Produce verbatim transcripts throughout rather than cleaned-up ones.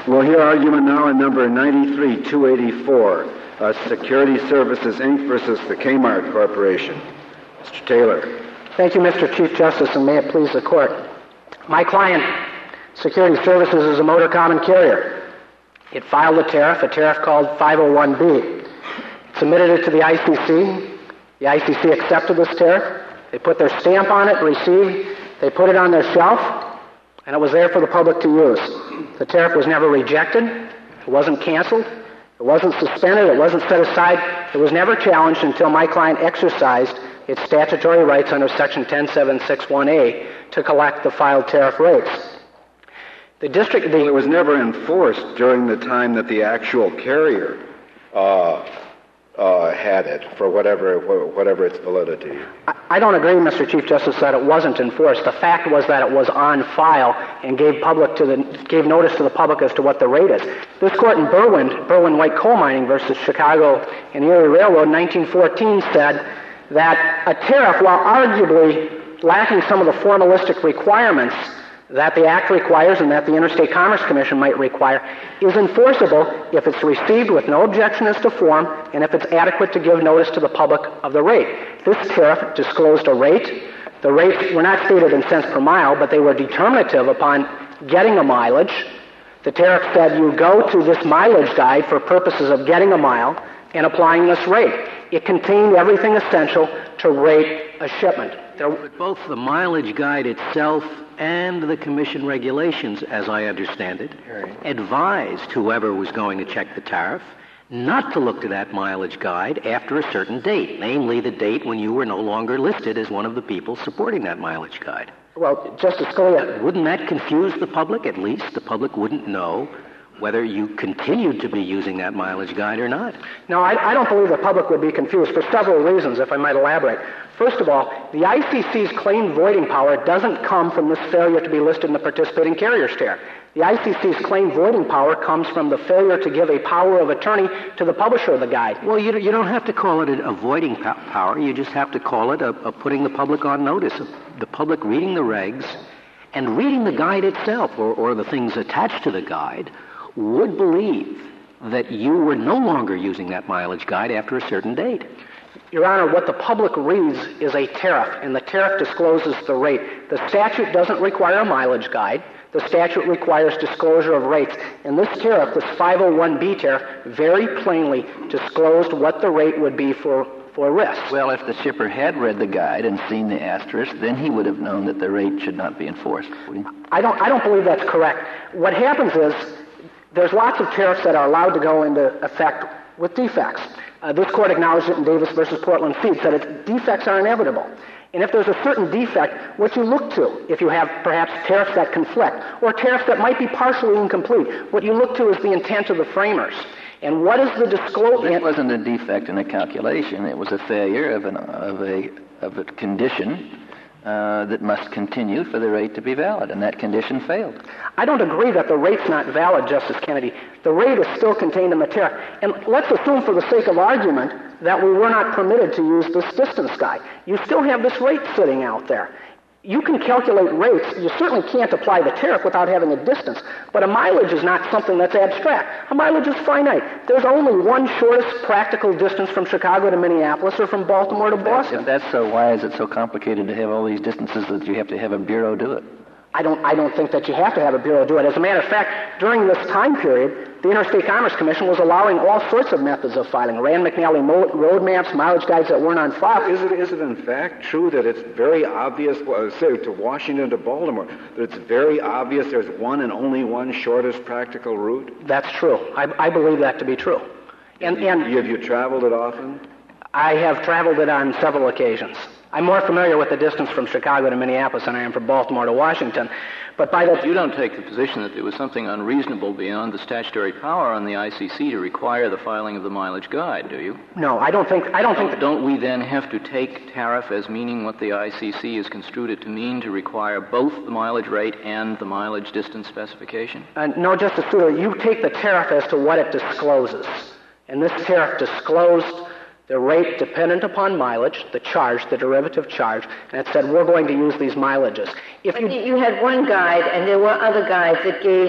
We'll hear argument now on number ninety-three two eighty-four, uh, Security Services, Incorporated versus the Kmart Corporation. Mister Taylor. Thank you, Mister Chief Justice, and may it please the Court. My client, Security Services, is a motor common carrier. It filed a tariff, a tariff called five oh one B. Submitted it to the I C C. The I C C accepted this tariff. They put their stamp on it, received. They put it on their shelf, and it was there for the public to use. The tariff was never rejected. It wasn't canceled. It wasn't suspended. It wasn't set aside. It was never challenged until my client exercised its statutory rights under Section ten seven sixty-one A to collect the filed tariff rates. The district... The, well, it was never enforced during the time that the actual carrier uh, uh, had it for whatever whatever its validity. I, I don't agree, Mister Chief Justice, that it wasn't enforced. The fact was that it was on file and gave public to the gave notice to the public as to what the rate is. This court in Berwyn, Berwyn White Coal Mining versus Chicago and Erie Railroad in nineteen fourteen said that a tariff, while arguably lacking some of the formalistic requirements that the Act requires and that the Interstate Commerce Commission might require, is enforceable if it's received with no objection as to form and if it's adequate to give notice to the public of the rate. This tariff disclosed a rate. The rates were not stated in cents per mile, but they were determinative upon getting a mileage. The tariff said you go to this mileage guide for purposes of getting a mile and applying this rate. It contained everything essential to rate a shipment. There... But both the mileage guide itself and the Commission regulations, as I understand it, advised whoever was going to check the tariff not to look to that mileage guide after a certain date, namely the date when you were no longer listed as one of the people supporting that mileage guide. Well, Justice Scalia... Wouldn't that confuse the public? At least the public wouldn't know whether you continued to be using that mileage guide or not. No, I, I don't believe the public would be confused for several reasons, if I might elaborate. First of all, the I C C's claimed voiding power doesn't come from this failure to be listed in the participating carrier's tariff. The I C C's claimed voiding power comes from the failure to give a power of attorney to the publisher of the guide. Well, you, you don't have to call it a voiding po- power. You just have to call it a, a putting the public on notice, of the public reading the regs and reading the guide itself, or, or the things attached to the guide, would believe that you were no longer using that mileage guide after a certain date. Your Honor, what the public reads is a tariff, and the tariff discloses the rate. The statute doesn't require a mileage guide. The statute requires disclosure of rates. And this tariff, this five oh one B tariff, very plainly disclosed what the rate would be for, for risk. Well, if the shipper had read the guide and seen the asterisk, then he would have known that the rate should not be enforced. I don't, I don't believe that's correct. What happens is there's lots of tariffs that are allowed to go into effect with defects. Uh, this court acknowledged it in Davis versus Portland Feed, said its defects are inevitable. And if there's a certain defect, what you look to, if you have perhaps tariffs that conflict, or tariffs that might be partially incomplete, what you look to is the intent of the framers. And what is the disclosure? It wasn't a defect in a calculation. It was a failure of, an, of, a, of a condition Uh, that must continue for the rate to be valid, and that condition failed. I don't agree that the rate's not valid, Justice Kennedy. The rate is still contained in the tariff. And let's assume for the sake of argument that we were not permitted to use this distance guide. You still have this rate sitting out there. You can calculate rates. You certainly can't apply the tariff without having a distance. But a mileage is not something that's abstract. A mileage is finite. There's only one shortest practical distance from Chicago to Minneapolis or from Baltimore to Boston. If that's so, why is it so complicated to have all these distances that you have to have a bureau do it? I don't, I don't think that you have to have a bureau do it. As a matter of fact, during this time period, the Interstate Commerce Commission was allowing all sorts of methods of filing. Rand McNally mo- road maps, mileage guides that weren't on file. Is it, is it in fact true that it's very obvious, well, say to Washington to Baltimore, that it's very obvious there's one and only one shortest practical route? That's true. I, I believe that to be true. And, and have you traveled it often? I have traveled it on several occasions. I'm more familiar with the distance from Chicago to Minneapolis than I am from Baltimore to Washington. But by the... You don't take the position that there was something unreasonable beyond the statutory power on the I C C to require the filing of the mileage guide, do you? No, I don't think... I don't think... That... Don't we then have to take tariff as meaning what the I C C has construed it to mean, to require both the mileage rate and the mileage distance specification? Uh, no, Justice Souter, you take the tariff as to what it discloses. And this tariff disclosed the rate dependent upon mileage, the charge, the derivative charge, and it said we're going to use these mileages. If you, you had one guide, and there were other guides that gave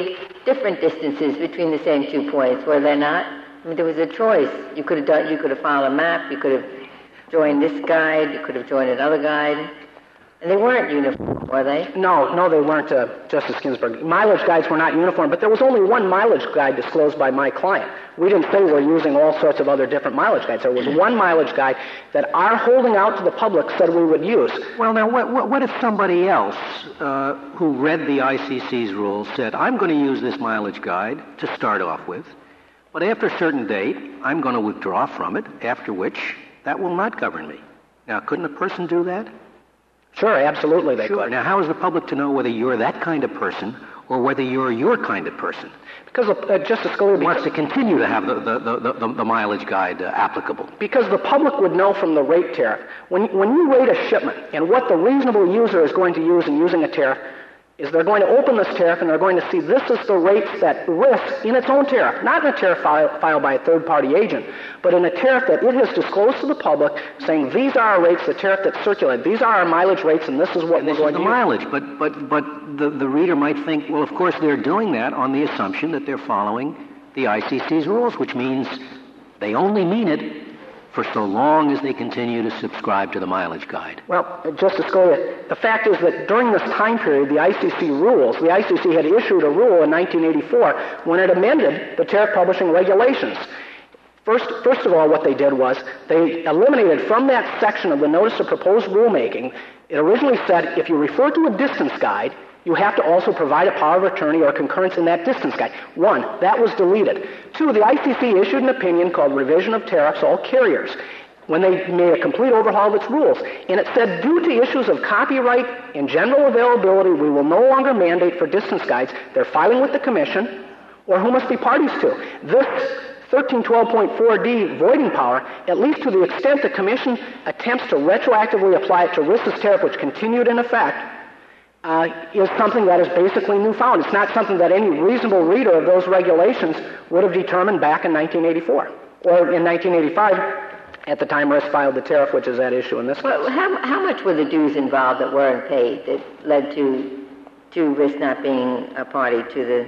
different distances between the same two points, were there not? I mean, there was a choice. You could have done, you could have followed a map, you could have joined this guide, you could have joined another guide. And they weren't uniform, were they? No, no, they weren't, uh, Justice Ginsburg. Mileage guides were not uniform, but there was only one mileage guide disclosed by my client. We didn't say we're using all sorts of other different mileage guides. There was one mileage guide that our holding out to the public said we would use. Well, now, what, what, what if somebody else uh, who read the I C C's rules said, I'm going to use this mileage guide to start off with, but after a certain date, I'm going to withdraw from it, after which that will not govern me. Now, couldn't a person do that? Sure, absolutely they Sure. could. Now, how is the public to know whether you're that kind of person or whether you're your kind of person? Because uh, Justice Scalia wants to continue to have the, the, the, the, the mileage guide uh, applicable. Because the public would know from the rate tariff. When, when you rate a shipment and what the reasonable user is going to use in using a tariff, is they're going to open this tariff and they're going to see this is the rates that risk in its own tariff, not in a tariff file, filed by a third-party agent, but in a tariff that it has disclosed to the public, saying these are our rates, the tariff that's circulated, these are our mileage rates, and this is what and we're this going is the to mileage. use. But but but the, the reader might think, well, of course they're doing that on the assumption that they're following the I C C's rules, which means they only mean it for so long as they continue to subscribe to the mileage guide. Well, Justice Scalia, the fact is that during this time period, the I C C rules, the I C C had issued a rule in nineteen eighty-four when it amended the tariff publishing regulations. First, first of all, what they did was they eliminated from that section of the Notice of Proposed Rulemaking, it originally said if you refer to a distance guide, you have to also provide a power of attorney or concurrence in that distance guide. One, that was deleted. Two, the I C C issued an opinion called Revision of Tariffs, All Carriers, when they made a complete overhaul of its rules. And it said, due to issues of copyright and general availability, we will no longer mandate for distance guides their filing with the Commission or who must be parties to. This thirteen twelve point four D voiding power, at least to the extent the Commission attempts to retroactively apply it to R I S A's tariff, which continued in effect, Uh, is something that is basically newfound. It's not something that any reasonable reader of those regulations would have determined back in nineteen eighty-four. Or in nineteen eighty-five, at the time R I S filed the tariff, which is at issue in this well, case. How, how much were the dues involved that weren't paid that led to, to R I S not being a party to the...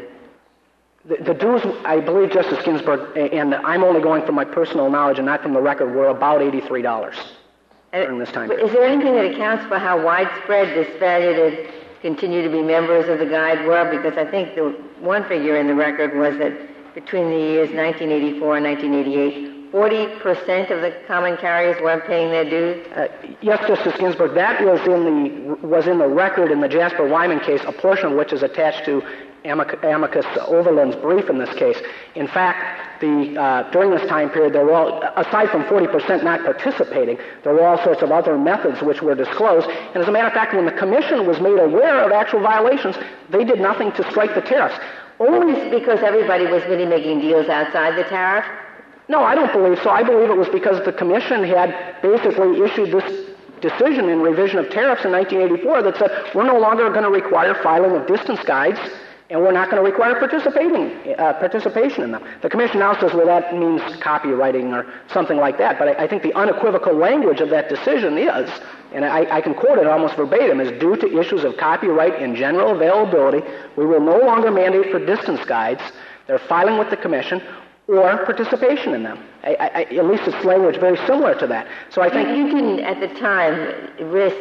The, the dues, I believe, Justice Ginsburg, and I'm only going from my personal knowledge and not from the record, were about eighty-three dollars during this time period. Is there anything that accounts for how widespread this failure to continue to be members of the guide were? Because I think the one figure in the record was that between the years nineteen eighty-four and nineteen eighty-eight, forty percent of the common carriers weren't paying their dues? Uh, yes, Justice Ginsburg, that was in the was in the record in the Jasper Wyman case, a portion of which is attached to Amic- Amicus Overland's brief in this case. In fact, the uh, during this time period, there were all, aside from forty percent not participating, there were all sorts of other methods which were disclosed. And as a matter of fact, when the Commission was made aware of actual violations, they did nothing to strike the tariffs. Only because everybody was really making deals outside the tariff? No, I don't believe so. I believe it was because the Commission had basically issued this decision in Revision of Tariffs in nineteen eighty-four that said we're no longer going to require filing of distance guides, and we're not going to require participating uh, participation in them. The Commission now says, well, that means copywriting or something like that. But I, I think the unequivocal language of that decision is, and I, I can quote it almost verbatim, is due to issues of copyright and general availability, we will no longer mandate for distance guides their filing with the Commission or participation in them. I, I, at least it's language very similar to that. So I think you, you can, at the time, R I S,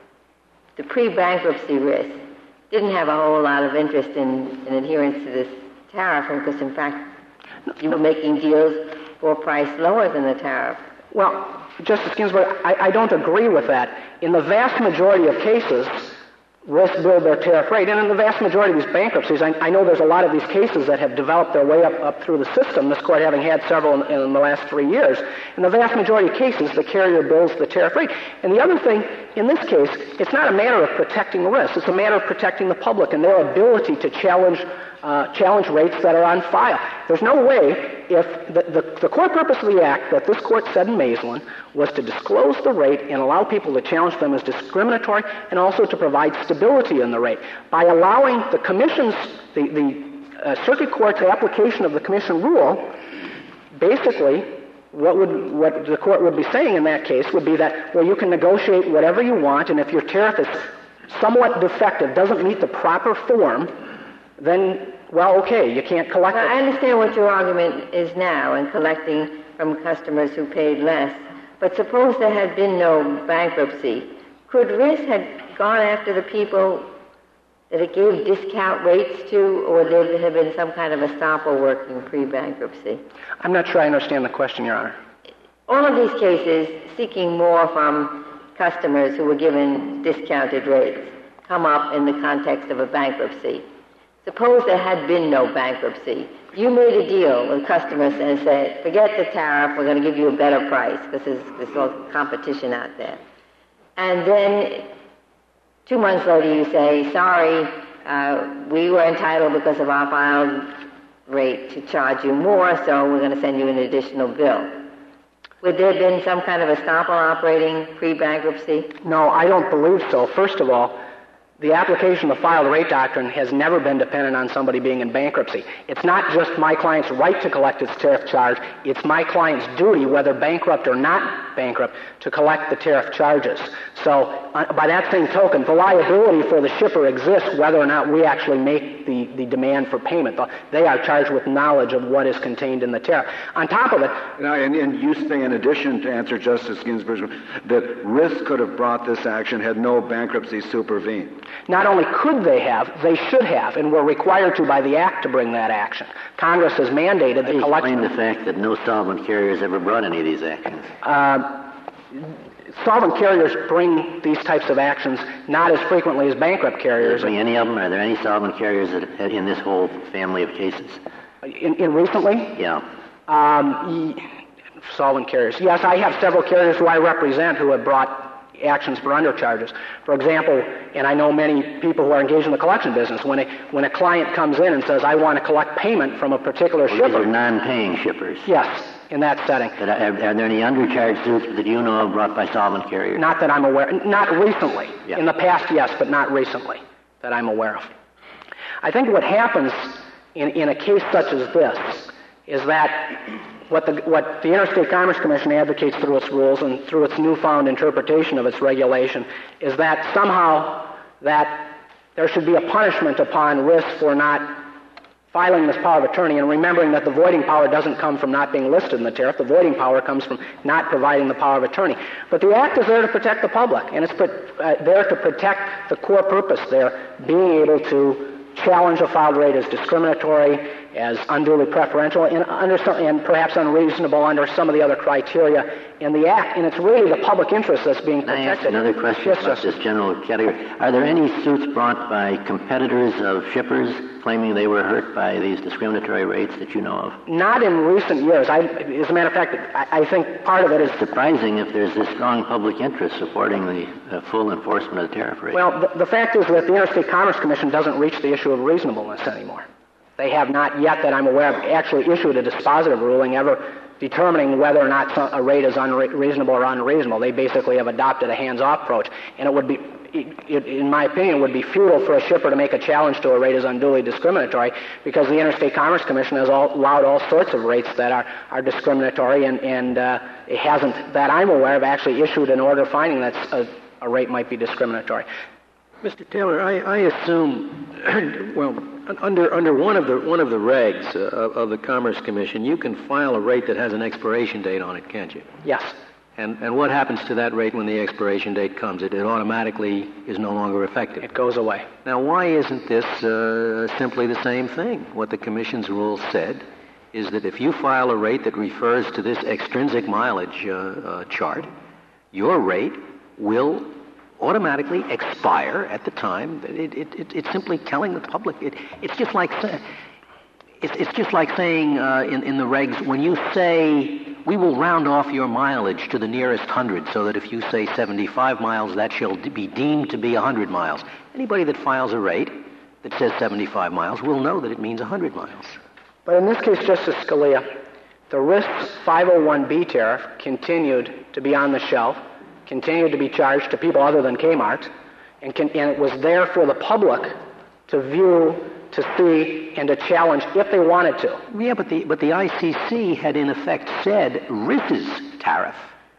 the pre-bankruptcy R I S, didn't have a whole lot of interest in, in adherence to this tariff, because in fact you were making deals for a price lower than the tariff. Well, Justice Ginsburg, I, I don't agree with that. In the vast majority of cases, R I S billed their tariff rate, and in the vast majority of these bankruptcies, I, I know there's a lot of these cases that have developed their way up, up through the system, this Court having had several in, in the last three years. In the vast majority of cases, the carrier bills the tariff rate. And the other thing, in this case, it's not a matter of protecting R I S, it's a matter of protecting the public and their ability to challenge Uh, challenge rates that are on file. There's no way, if the, the, the core purpose of the Act that this Court said in Maislin was to disclose the rate and allow people to challenge them as discriminatory and also to provide stability in the rate. By allowing the Commission's, the, the uh, Circuit Court's application of the Commission rule, basically what would what the Court would be saying in that case would be that, well, you can negotiate whatever you want, and if your tariff is somewhat defective, doesn't meet the proper form, then, well, okay, you can't collect Well, it. I understand what your argument is now in collecting from customers who paid less, but suppose there had been no bankruptcy. Could R I S have gone after the people that it gave discount rates to, or would there have been some kind of estoppel working pre-bankruptcy? I'm not sure I understand the question, Your Honor. All of these cases seeking more from customers who were given discounted rates come up in the context of a bankruptcy. Suppose there had been no bankruptcy. You made a deal with customers and said, forget the tariff, we're going to give you a better price because there's, there's all competition out there. And then two months later you say, sorry, uh, we were entitled because of our filed rate to charge you more, so we're going to send you an additional bill. Would there have been some kind of estoppel operating pre-bankruptcy? No, I don't believe so. First of all, the application of the filed rate doctrine has never been dependent on somebody being in bankruptcy. It's not just my client's right to collect its tariff charge, it's my client's duty, whether bankrupt or not bankrupt, to collect the tariff charges. So, uh, by that same token, the liability for the shipper exists whether or not we actually make the, the demand for payment. They are charged with knowledge of what is contained in the tariff. On top of it... Now, and, and you say, in addition, to answer Justice Ginsburg, that R I S could have brought this action had no bankruptcy supervened. Not only could they have, they should have, and were required to by the Act to bring that action. Congress has mandated the collection... Explain the fact that no solvent carriers ever brought any of these actions. Uh, solvent carriers bring these types of actions not as frequently as bankrupt carriers. Bring any of them? Are there any solvent carriers that, in this whole family of cases? In, in recently? Yeah. Um, solvent carriers. Yes, I have several carriers who I represent who have brought actions for undercharges. For example, and I know many people who are engaged in the collection business, when a, when a client comes in and says, I want to collect payment from a particular well, shipper. These are non-paying shippers. Yes, in that setting. But are, are there any undercharge suits that you know of brought by solvent carriers? Not that I'm aware. Not recently. Yeah. In the past, yes, but not recently that I'm aware of. I think what happens in, in a case such as this is that What the, what the Interstate Commerce Commission advocates through its rules and through its newfound interpretation of its regulation is that somehow that there should be a punishment upon R I S for not filing this power of attorney, and remembering that the voiding power doesn't come from not being listed in the tariff. The voiding power comes from not providing the power of attorney. But the Act is there to protect the public, and it's uh, there to protect the core purpose there, being able to challenge a filed rate as discriminatory, as unduly preferential, and, under some, and perhaps unreasonable under some of the other criteria in the Act. And it's really the public interest that's being Can I protected. ask another question Yes, about sir. this general category? Are there any suits brought by competitors of shippers claiming they were hurt by these discriminatory rates that you know of? Not in recent years. I, as a matter of fact, I, I think part of it is... It's surprising if there's this strong public interest supporting the uh, full enforcement of the tariff rate. Well, the, the fact is that the Interstate Commerce Commission doesn't reach the issue of reasonableness anymore. They have not yet, that I'm aware of, actually issued a dispositive ruling ever determining whether or not some, a rate is unreasonable or unreasonable. They basically have adopted a hands-off approach, and it would be, it, it, in my opinion, it would be futile for a shipper to make a challenge to a rate as unduly discriminatory, because the Interstate Commerce Commission has all, allowed all sorts of rates that are, are discriminatory, and, and uh, it hasn't, that I'm aware of, actually issued an order finding that a, a rate might be discriminatory. Mister Taylor, I, I assume, well, under under one of the one of the regs uh, of, of the Commerce Commission, you can file a rate that has an expiration date on it, can't you? Yes. And and what happens to that rate when the expiration date comes? It, it automatically is no longer effective. It goes away. Now, why isn't this uh, simply the same thing? What the Commission's rules said is that if you file a rate that refers to this extrinsic mileage uh, uh, chart, your rate will automatically expire at the time. It, it, it, it's simply telling the public. It, it's just like it's, it's just like saying uh, in, in the regs, when you say we will round off your mileage to the nearest hundred, so that if you say seventy-five miles, that shall be deemed to be one hundred miles. Anybody that files a rate that says seventy-five miles will know that it means one hundred miles. But in this case, Justice Scalia, the R I S five oh one B tariff continued to be on the shelf, continued to be charged to people other than Kmart, and, can, and it was there for the public to view, to see, and to challenge if they wanted to. Yeah, but the but the I C C had in effect said R I S's tariff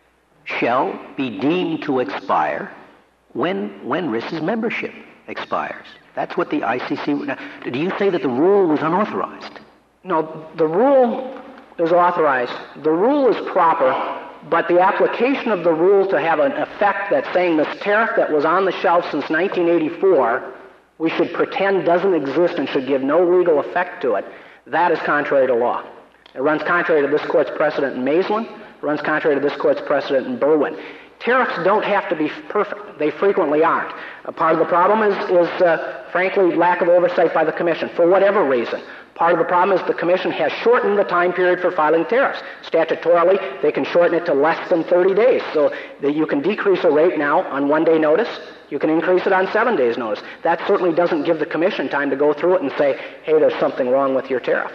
shall be deemed to expire when when R I S's membership expires. That's what the I C C... Now, do you say that the rule was unauthorized? No, the rule is authorized. The rule is proper, but the application of the rule to have an effect that's saying this tariff that was on the shelf since nineteen eighty-four, we should pretend doesn't exist and should give no legal effect to it, that is contrary to law. It runs contrary to this court's precedent in Maislin. It runs contrary to this court's precedent in Berwyn. Tariffs don't have to be perfect. They frequently aren't. A part of the problem is, is uh, frankly, lack of oversight by the Commission, for whatever reason. Part of the problem is the Commission has shortened the time period for filing tariffs. Statutorily, they can shorten it to less than thirty days, so that you can decrease a rate now on one-day notice. You can increase it on seven days' notice. That certainly doesn't give the Commission time to go through it and say, hey, there's something wrong with your tariff.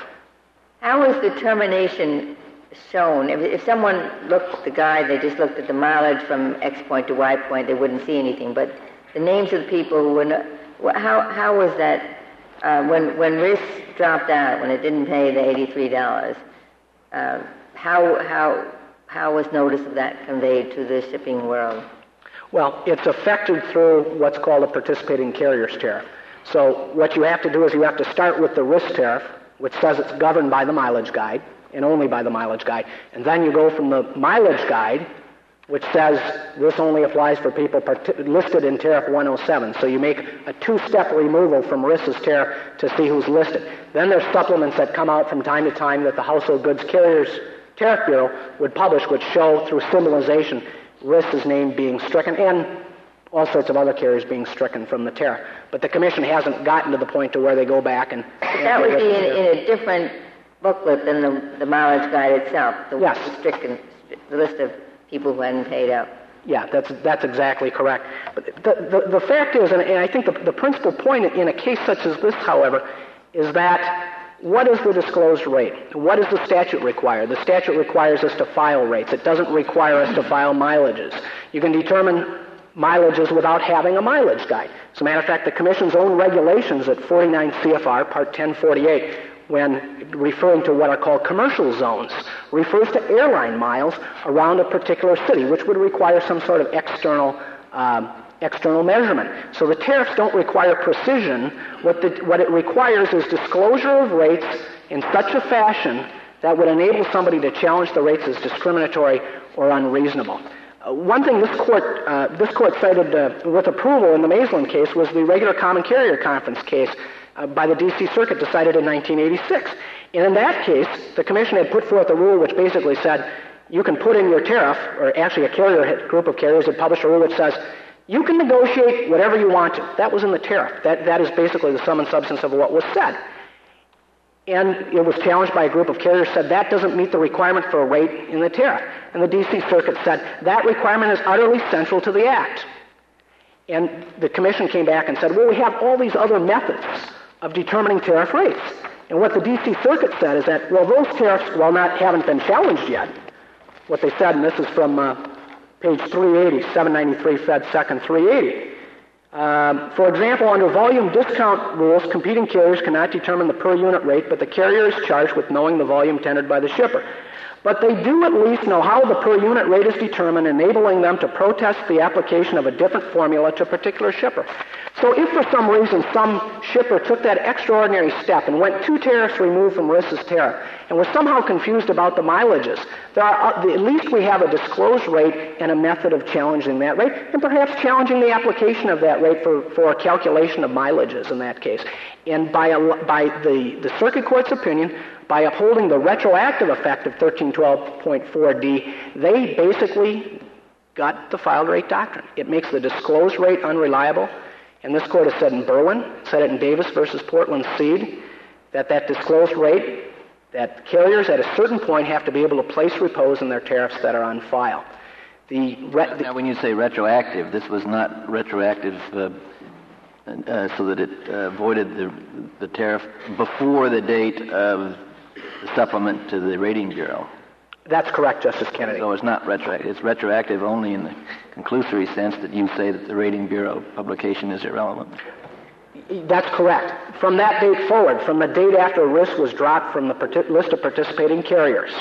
How is determination shown? If, if someone looked at the guide, they just looked at the mileage from X point to Y point, they wouldn't see anything. But the names of the people who were not, how how was that uh, when when R I S dropped out, when it didn't pay the eighty-three dollars? Uh, how how how was notice of that conveyed to the shipping world? Well, it's affected through what's called a participating carriers tariff. So what you have to do is you have to start with the R I S tariff, which says it's governed by the mileage guide, and only by the mileage guide. And then you go from the mileage guide, which says this only applies for people part- listed in Tariff one oh seven. So you make a two-step removal from R I S's tariff to see who's listed. Then there's supplements that come out from time to time that the Household Goods Carriers Tariff Bureau would publish, which show through symbolization R I S's name being stricken and all sorts of other carriers being stricken from the tariff. But the Commission hasn't gotten to the point to where they go back and... But that would be in, in a different booklet than the, the mileage guide itself, the, yes. the, stricken, the list of people who hadn't paid up. Yeah, that's that's exactly correct. But the, the, the fact is, and, and I think the, the principal point in a case such as this, however, is that what is the disclosed rate? What does the statute require? The statute requires us to file rates. It doesn't require us to file mileages. You can determine mileages without having a mileage guide. As a matter of fact, the Commission's own regulations at forty-nine C F R, Part ten forty-eight, when referring to what are called commercial zones, refers to airline miles around a particular city, which would require some sort of external um, external measurement. So the tariffs don't require precision. What, the, what it requires is disclosure of rates in such a fashion that would enable somebody to challenge the rates as discriminatory or unreasonable. Uh, one thing this court uh, this court cited uh, with approval in the Maislin case was the regular common carrier conference case uh, by the D C Circuit decided in nineteen eighty-six. And in that case, the Commission had put forth a rule which basically said you can put in your tariff, or actually a carrier a group of carriers had published a rule which says you can negotiate whatever you want to. That was in the tariff. That that is basically the sum and substance of what was said. And it was challenged by a group of carriers, said that doesn't meet the requirement for a rate in the tariff. And the D C Circuit said that requirement is utterly central to the Act. And the Commission came back and said, well, we have all these other methods of determining tariff rates. And what the D C Circuit said is that, well, those tariffs, while not haven't been challenged yet, what they said, and this is from uh, page three eighty, seven ninety-three Fed Second three eighty, Um, for example, under volume discount rules, competing carriers cannot determine the per unit rate, but the carrier is charged with knowing the volume tendered by the shipper. But they do at least know how the per unit rate is determined, enabling them to protest the application of a different formula to a particular shipper. So if for some reason some shipper took that extraordinary step and went two tariffs removed from R I S's tariff and was somehow confused about the mileages, there are, at least we have a disclosed rate and a method of challenging that rate, and perhaps challenging the application of that rate for, for a calculation of mileages in that case. And by, a, by the, the Circuit Court's opinion, by upholding the retroactive effect of thirteen twelve point four D, they basically got the filed rate doctrine. It makes the disclosed rate unreliable. And this court has said in Berwyn, said it in Davis versus Portland Seed, that that disclosed rate, that carriers at a certain point have to be able to place repose in their tariffs that are on file. The re- now, when you say retroactive, this was not retroactive uh, uh, so that it uh, voided the, the tariff before the date of the supplement to the Rating Bureau. That's correct, Justice Kennedy. So it's not retroactive. It's retroactive only in the conclusory sense that you say that the Rating Bureau publication is irrelevant. That's correct. From that date forward, from the date after R I S was dropped from the partic- list of participating carriers,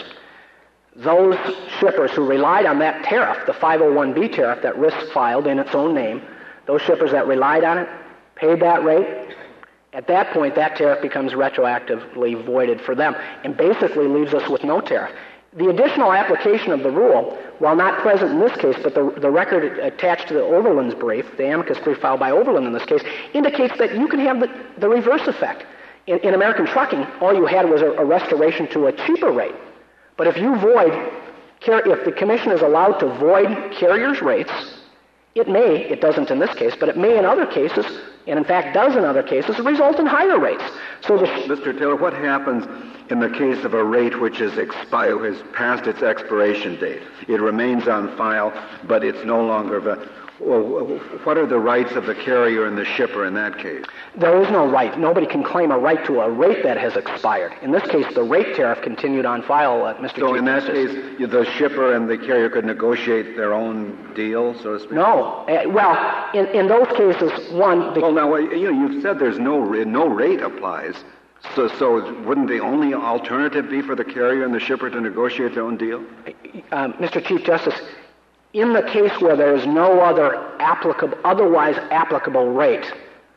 those shippers who relied on that tariff, the five oh one B tariff that R I S filed in its own name, those shippers that relied on it paid that rate, at that point, that tariff becomes retroactively voided for them and basically leaves us with no tariff. The additional application of the rule, while not present in this case, but the, the record attached to the Overland's brief, the amicus brief filed by Overland in this case, indicates that you can have the, the reverse effect. In, in American trucking, all you had was a, a restoration to a cheaper rate. But if you void, if the commission is allowed to void carriers' rates, it may, it doesn't in this case, but it may in other cases, and in fact does in other cases, result in higher rates. So the Mister Taylor, what happens in the case of a rate which is expired, has passed its expiration date? It remains on file, but it's no longer valid. Well, what are the rights of the carrier and the shipper in that case? There is no right. Nobody can claim a right to a rate that has expired. In this case, the rate tariff continued on file, uh, Mister So Chief in that Justice. case, the shipper and the carrier could negotiate their own deal, so to speak? No. Uh, well, in, in those cases, one... The well, now, you know, you've said there's no, no rate applies. So, so wouldn't the only alternative be for the carrier and the shipper to negotiate their own deal? Uh, Mister Chief Justice, in the case where there is no other applicable, otherwise applicable rate,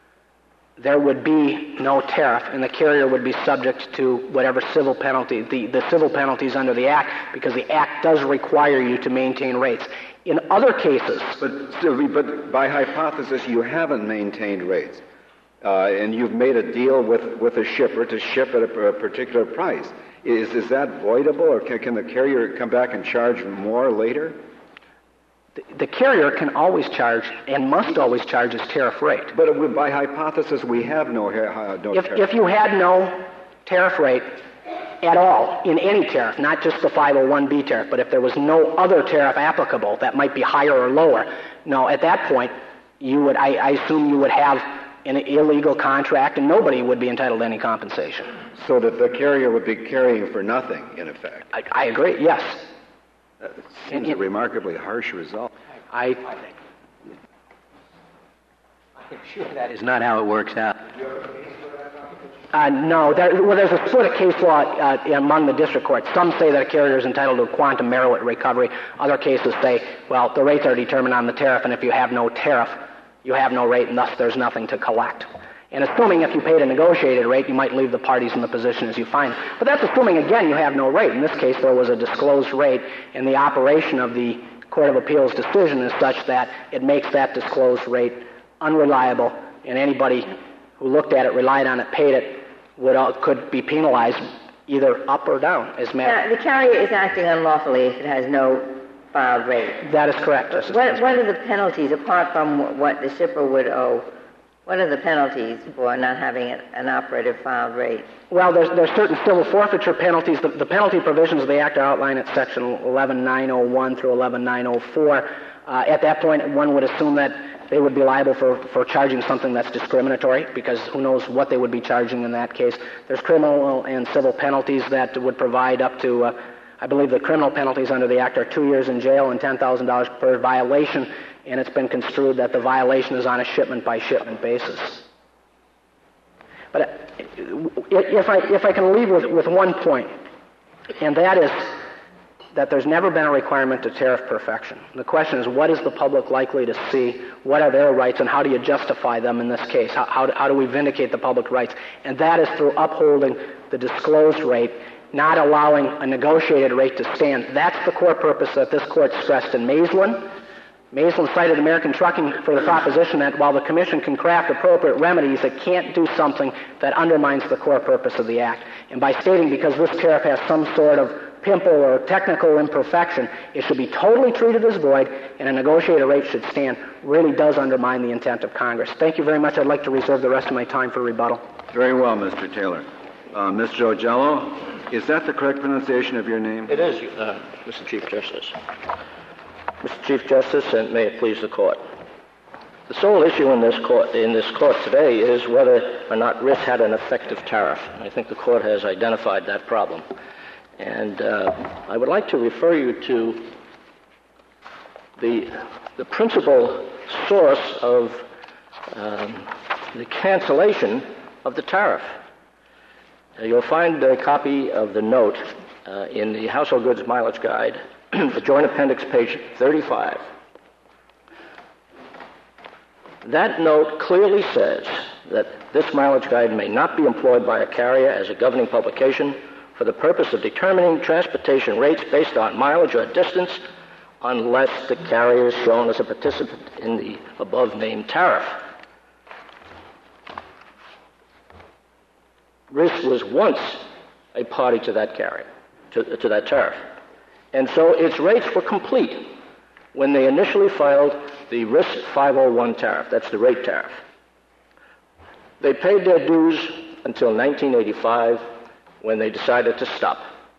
there would be no tariff, and the carrier would be subject to whatever civil penalty, the, the civil penalties under the Act, because the Act does require you to maintain rates. In other cases... But, Sylvie, but by hypothesis, you haven't maintained rates, uh, and you've made a deal with, with a shipper to ship at a, a particular price. Is, is that voidable, or can, can the carrier come back and charge more later? The, the carrier can always charge and must always charge its tariff rate. But by hypothesis, we have no, uh, no if, tariff. If you had no tariff rate at all in any tariff, not just the five oh one B tariff, but if there was no other tariff applicable that might be higher or lower, no, at that point, you would, I, I assume you would have an illegal contract and nobody would be entitled to any compensation. So that the carrier would be carrying for nothing, in effect. I, I agree, yes. That seems a remarkably harsh result. I, I think. I'm sure that is not how it works out. Uh, no, there, well, there's a split of case law uh, among the district courts. Some say that a carrier is entitled to a quantum merit recovery. Other cases say, well, the rates are determined on the tariff, and if you have no tariff, you have no rate, and thus there's nothing to collect. And assuming if you paid a negotiated rate, you might leave the parties in the position as you find. But that's assuming, again, you have no rate. In this case, there was a disclosed rate, and the operation of the Court of Appeals decision is such that it makes that disclosed rate unreliable, and anybody who looked at it, relied on it, paid it, would uh, could be penalized either up or down. As now, the carrier is acting unlawfully if it has no filed rate. That is correct, Justice. What, what are the penalties, apart from what the shipper would owe? What are the penalties for not having an operative filed rate? Well, there's, there's certain civil forfeiture penalties. The, the penalty provisions of the Act are outlined at Section eleven nine oh one through eleven nine oh four. Uh, at that point, one would assume that they would be liable for, for charging something that's discriminatory, because who knows what they would be charging in that case. There's criminal and civil penalties that would provide up to, uh, I believe the criminal penalties under the Act are two years in jail and ten thousand dollars per violation, and it's been construed that the violation is on a shipment-by-shipment basis. But uh, if I, if I can leave with, with one point, and that is that there's never been a requirement to tariff perfection. The question is, what is the public likely to see? What are their rights, and how do you justify them in this case? How, how, do, how do we vindicate the public rights? And that is through upholding the disclosed rate, not allowing a negotiated rate to stand. That's the core purpose that this Court stressed in Maislin. Maislin cited American Trucking for the proposition that while the Commission can craft appropriate remedies, it can't do something that undermines the core purpose of the Act. And by stating because this tariff has some sort of pimple or technical imperfection, it should be totally treated as void, and a negotiated rate should stand, really does undermine the intent of Congress. Thank you very much. I'd like to reserve the rest of my time for rebuttal. Very well, Mister Taylor. Uh, Mister Ogello, is that the correct pronunciation of your name? It is, uh, Mister Chief Justice. Mister Chief Justice, and may it please the Court. The sole issue in this court, in this court today is whether or not R I S had an effective tariff. I think the Court has identified that problem. And uh, I would like to refer you to the, the principal source of um, the cancellation of the tariff. Uh, you'll find a copy of the note uh, in the Household Goods Mileage Guide, the Joint Appendix, page thirty-five. That note clearly says that this mileage guide may not be employed by a carrier as a governing publication for the purpose of determining transportation rates based on mileage or distance unless the carrier is shown as a participant in the above-named tariff. R I S was once a party to that carrier, to, to that tariff. And so its rates were complete when they initially filed the R I S five oh one tariff. That's the rate tariff. They paid their dues until nineteen eighty-five, when they decided to stop.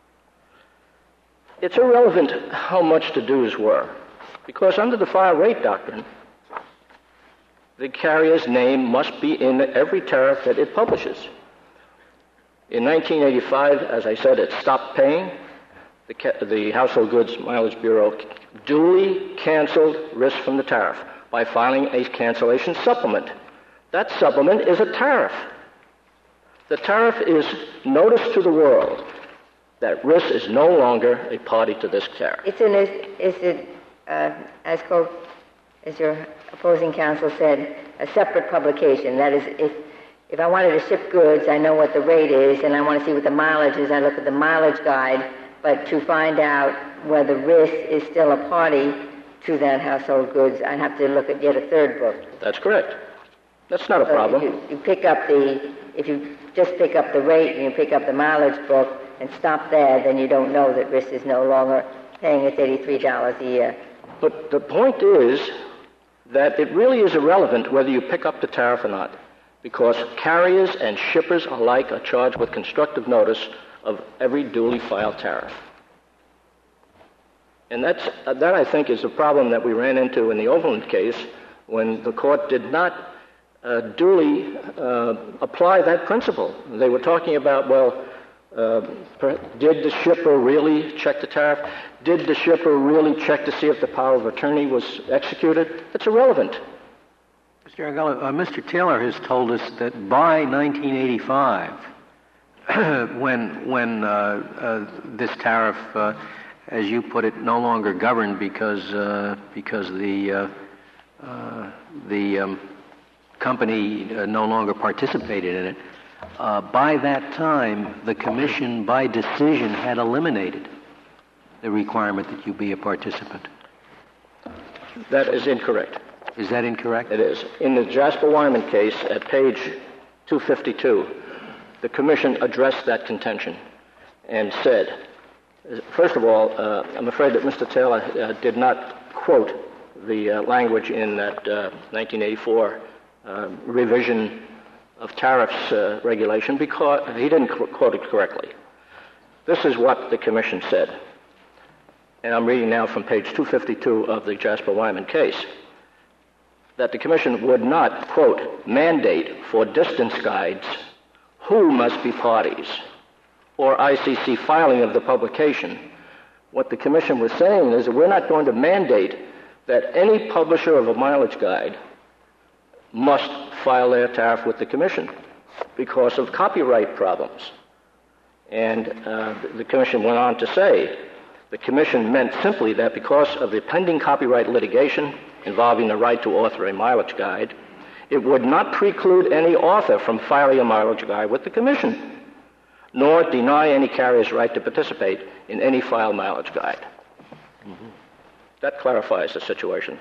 It's irrelevant how much the dues were, because under the file rate doctrine, the carrier's name must be in every tariff that it publishes. In nineteen eighty-five, as I said, it stopped paying. The, ca- the Household Goods Mileage Bureau duly canceled R I S from the tariff by filing a cancellation supplement. That supplement is a tariff. The tariff is notice to the world that R I S is no longer a party to this tariff. It's an, is, is it, uh, as, co- as your opposing counsel said, a separate publication. That is, if, if I wanted to ship goods, I know what the rate is, and I want to see what the mileage is, I look at the mileage guide, but to find out whether R I S is still a party to that household goods, I have to look at yet a third book. That's correct. That's not a problem. If you, you pick up the, if you just pick up the rate and you pick up the mileage book and stop there, then you don't know that R I S is no longer paying its eighty-three dollars a year. But the point is that it really is irrelevant whether you pick up the tariff or not, because carriers and shippers alike are charged with constructive notice of every duly filed tariff. And that's, uh, that, I think, is the problem that we ran into in the Overland case when the court did not uh, duly uh, apply that principle. They were talking about, well, uh, per, did the shipper really check the tariff? Did the shipper really check to see if the power of attorney was executed? It's irrelevant. Mister Argella, uh, Mister Taylor has told us that by nineteen eighty-five, when when uh, uh, this tariff, uh, as you put it, no longer governed because uh, because the uh, uh, the um, company uh, no longer participated in it. Uh, by that time, the commission, by decision, had eliminated the requirement that you be a participant. That is incorrect. Is that incorrect? It is. In the Jasper Wyman case, at page two fifty-two, the commission addressed that contention and said, first of all, uh, I'm afraid that Mister Taylor uh, did not quote the uh, language in that uh, nineteen eighty-four uh, revision of tariffs uh, regulation because he didn't qu- quote it correctly. This is what the commission said. And I'm reading now from page two fifty-two of the Jasper Wyman case, that the commission would not, quote, mandate for distance guides who must be parties or I C C filing of the publication. What the commission was saying is that we're not going to mandate that any publisher of a mileage guide must file their tariff with the commission because of copyright problems. And uh, the commission went on to say the commission meant simply that because of the pending copyright litigation involving the right to author a mileage guide, it would not preclude any author from filing a mileage guide with the commission, nor deny any carrier's right to participate in any filed mileage guide. Mm-hmm. That clarifies the situation.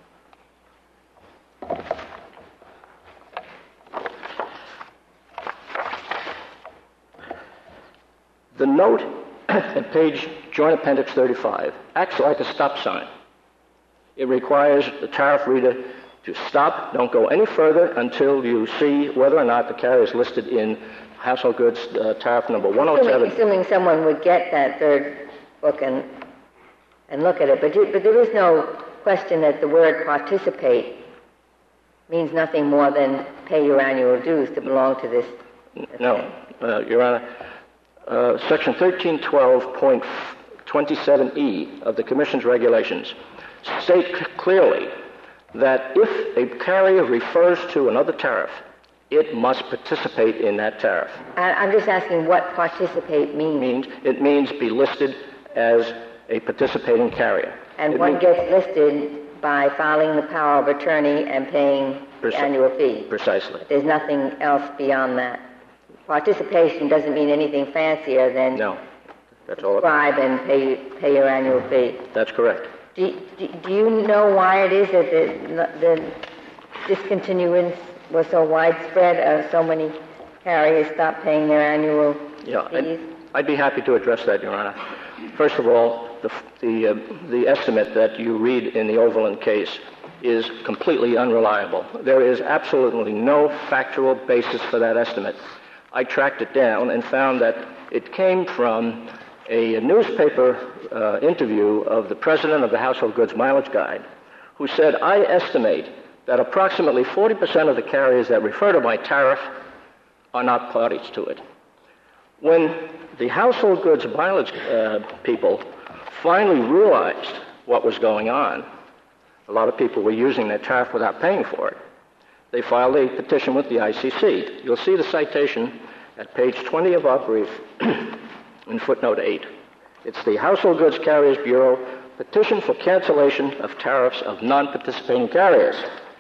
The note at page Joint Appendix thirty-five acts like a stop sign. It requires the tariff reader to stop, don't go any further until you see whether or not the carrier is listed in Household Goods uh, tariff number one oh seven. Assuming, assuming someone would get that third book and and look at it, but, you, but there is no question that the word participate means nothing more than pay your annual dues to belong to this. No, uh, Your Honor. Uh, section thirteen twelve point twenty-seven E of the Commission's regulations state c- clearly that if a carrier refers to another tariff, it must participate in that tariff. I, I'm just asking what participate means. means. It means be listed as a participating carrier. And it one means, gets listed by filing the power of attorney and paying the annual fee. Precisely. There's nothing else beyond that. Participation doesn't mean anything fancier than no. That's all. Subscribe and pay pay your annual fee. That's correct. Do, do, do you know why it is that the, the discontinuance was so widespread? Uh, so many carriers stopped paying their annual yeah, fees? I'd, I'd be happy to address that, Your Honor. First of all, the the, uh, the estimate that you read in the Overland case is completely unreliable. There is absolutely no factual basis for that estimate. I tracked it down and found that it came from a newspaper uh, interview of the president of the Household Goods Mileage Guide, who said, I estimate that approximately forty percent of the carriers that refer to my tariff are not parties to it. When the Household Goods Mileage uh, people finally realized what was going on, a lot of people were using their tariff without paying for it. They filed a petition with the I C C. You'll see the citation at page twenty of our brief in footnote eight. It's the Household Goods Carriers Bureau petition for cancellation of tariffs of non-participating carriers.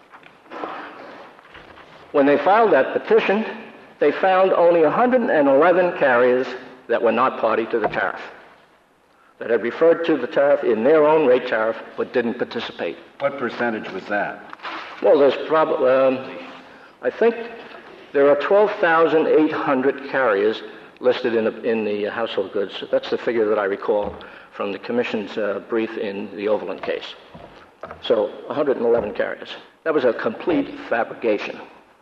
When they filed that petition, they found only one hundred eleven carriers that were not party to the tariff, that had referred to the tariff in their own rate tariff but didn't participate. What percentage was that? Well, there's probably, um, I think there are twelve thousand eight hundred carriers listed in the, in the household goods. That's the figure that I recall from the Commission's uh, brief in the Overland case. So one hundred eleven carriers. That was a complete fabrication.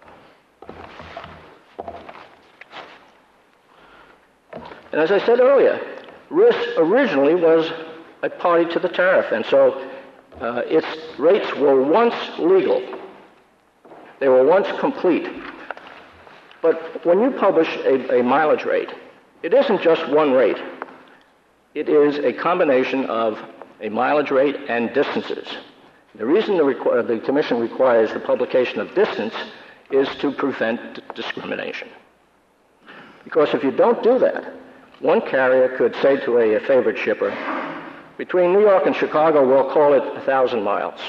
And as I said earlier, R I S originally was a party to the tariff, and so uh, its rates were once legal. They were once complete. But when you publish a, a mileage rate, it isn't just one rate. It is a combination of a mileage rate and distances. The reason the, requ- the Commission requires the publication of distance is to prevent d- discrimination. Because if you don't do that, one carrier could say to a, a favored shipper, between New York and Chicago, we'll call it one thousand miles.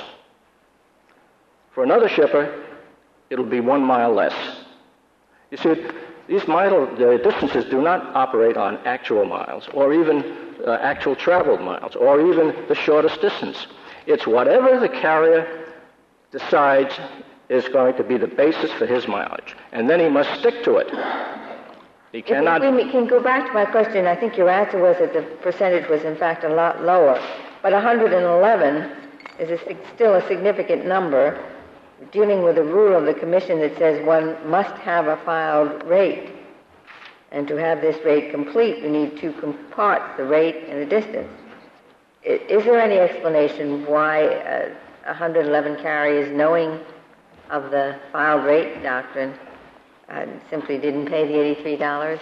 For another shipper, it'll be one mile less. You see, these mile, the distances do not operate on actual miles or even uh, actual traveled miles or even the shortest distance. It's whatever the carrier decides is going to be the basis for his mileage, and then he must stick to it. He cannot... If we can go back to my question, I think your answer was that the percentage was in fact a lot lower, but one hundred eleven is a, still a significant number, dealing with a rule of the Commission that says one must have a filed rate. And to have this rate complete, you need two parts, the rate and the distance. Is, is there any explanation why uh, one hundred eleven carriers, knowing of the filed rate doctrine, uh, simply didn't pay the eighty-three dollars?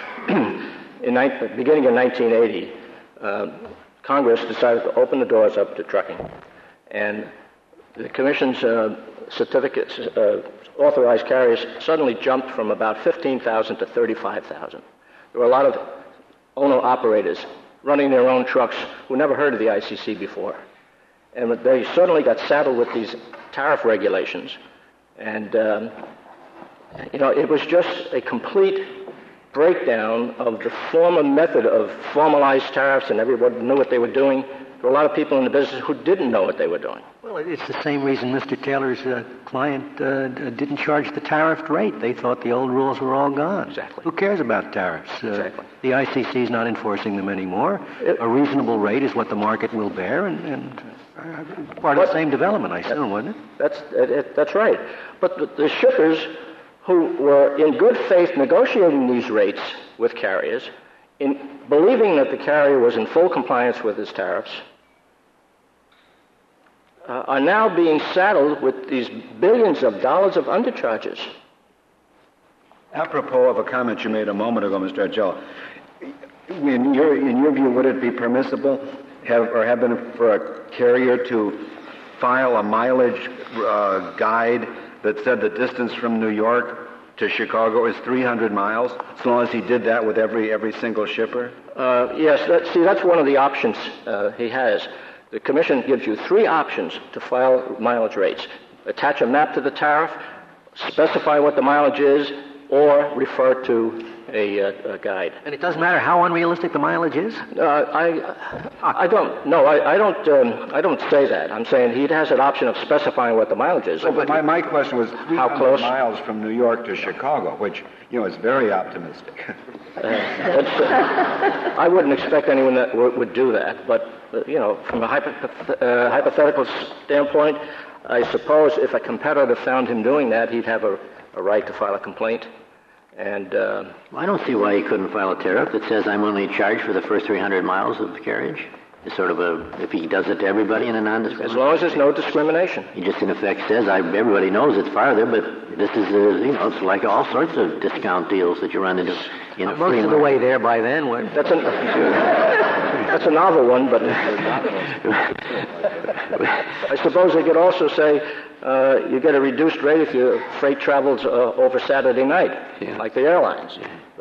In ni- beginning in nineteen eighty, uh, Congress decided to open the doors up to trucking. And the Commission's uh, certificates, uh, authorized carriers suddenly jumped from about fifteen thousand to thirty-five thousand. There were a lot of owner-operators running their own trucks who never heard of the I C C before. And they suddenly got saddled with these tariff regulations. And, um, you know, it was just a complete breakdown of the former method of formalized tariffs, and everyone knew what they were doing. There were a lot of people in the business who didn't know what they were doing. Well, it's the same reason Mister Taylor's uh, client uh, didn't charge the tariffed rate. They thought the old rules were all gone. Exactly. Who cares about tariffs? Uh, exactly. The I C C is not enforcing them anymore. It, a reasonable rate is what the market will bear, and, and uh, part of the same development, I assume, wasn't it? That's, it, that's right. But the, the shippers who were in good faith negotiating these rates with carriers, in believing that the carrier was in full compliance with his tariffs, uh, are now being saddled with these billions of dollars of undercharges. Apropos of a comment you made a moment ago, Mister Argel, in your, in your view, would it be permissible have, or have been for a carrier to file a mileage uh, guide that said the distance from New York to Chicago is three hundred miles, as long as he did that with every every single shipper? Uh, yes, that, see, that's one of the options uh, he has. The Commission gives you three options to file mileage rates. attach a map to the tariff, specify what the mileage is, or refer to a, uh, a guide. And it doesn't matter how unrealistic the mileage is? Uh, I, I don't. No, I, I don't. Um, I don't say that. I'm saying he has an option of specifying what the mileage is. Well, but my, my question was how close miles from New York to Chicago, which you know is very optimistic. uh, uh, I wouldn't expect anyone that w- would do that. But uh, you know, from a hypoth- uh, hypothetical standpoint, I suppose if a competitor found him doing that, he'd have a, a right to file a complaint. And uh, well, I don't see why he couldn't file a tariff that says I'm only charged for the first three hundred miles of the carriage. It's sort of a, if he does it to everybody in a non-discrimination. As long as there's no discrimination. He just in effect says, I, everybody knows it's farther, but this is, a, you know, it's like all sorts of discount deals that you run into. You know, most of the way there by then. What? That's a, that's a novel one, but I suppose they could also say, Uh, you get a reduced rate if your freight travels uh, over Saturday night, yeah. like the airlines. Yeah. But,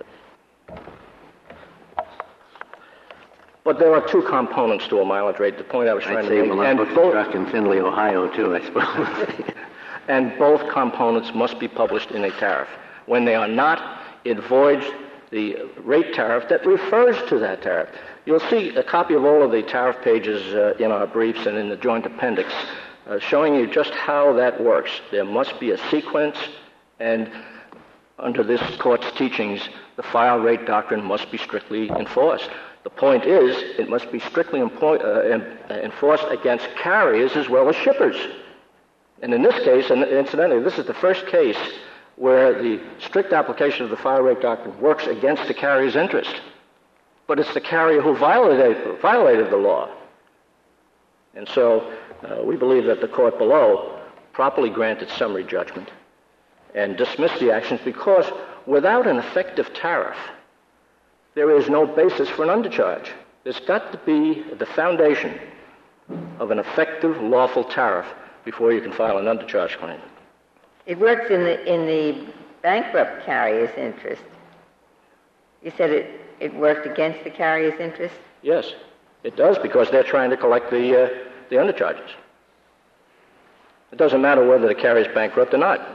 but there are two components to a mileage rate, the point I was trying I'd to say make. Well, and both truck in Findlay, Ohio, too, I suppose. And both components must be published in a tariff. When they are not, it voids the rate tariff that refers to that tariff. You'll see a copy of all of the tariff pages uh, in our briefs and in the joint appendix, Uh, showing you just how that works. There must be a sequence, and under this court's teachings, the file rate doctrine must be strictly enforced. The point is, it must be strictly empo- uh, enforced against carriers as well as shippers. And in this case, and incidentally, this is the first case where the strict application of the file rate doctrine works against the carrier's interest. But it's the carrier who violated, violated the law. And so, Uh, we believe that the court below properly granted summary judgment and dismissed the actions because without an effective tariff, there is no basis for an undercharge. There's got to be the foundation of an effective, lawful tariff before you can file an undercharge claim. It works in the in the bankrupt carrier's interest. You said it, it worked against the carrier's interest? Yes, it does because they're trying to collect the... Uh, the undercharges. It doesn't matter whether the carrier is bankrupt or not.